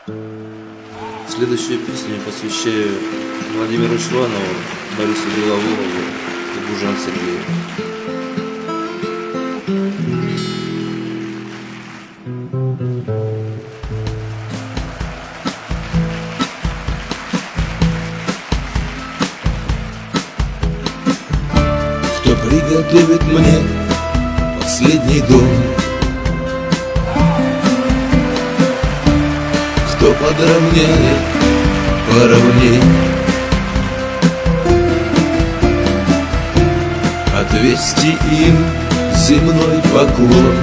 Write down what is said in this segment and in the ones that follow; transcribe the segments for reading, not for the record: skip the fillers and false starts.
Следующую песню посвящаю Владимиру Чванову, Борису Беловолову и Бужан Сергею. Кто приготовит мне последний дом, кто подровняет поровней, отвести им земной поклон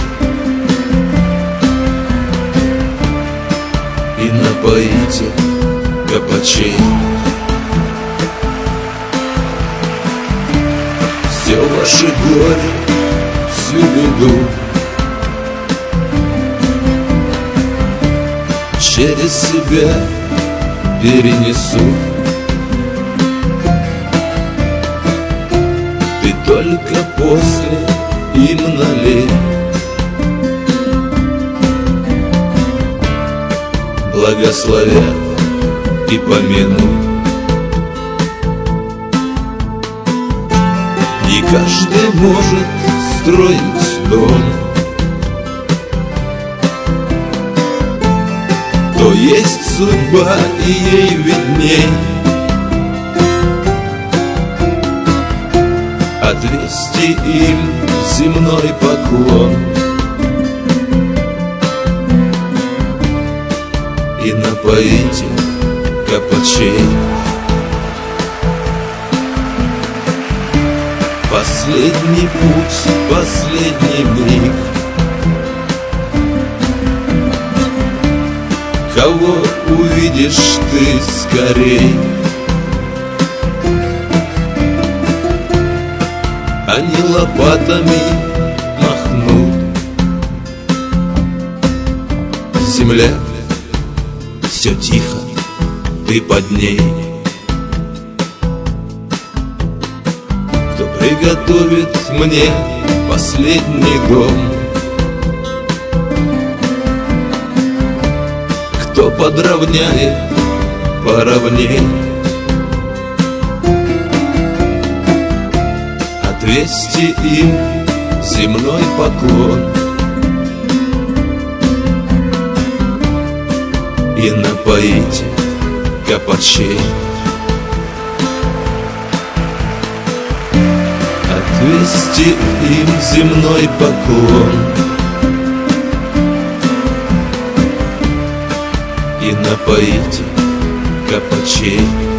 и напоите копачей. Все ваши горе, всю беду через себя перенесу. Ты только после им налей, благословят и помянут. Не каждый может строить дом, то есть судьба, и ей видней. Отвести им земной поклон и напоите копачей. Последний путь, последний миг, кого увидишь ты скорей? Они лопатами махнут. Земля, все тихо, ты под ней. Кто приготовит мне последний дом, кто подровняет поровней, отвести им земной поклон и напоите копачей. Отвести им земной поклон и напоите копачей.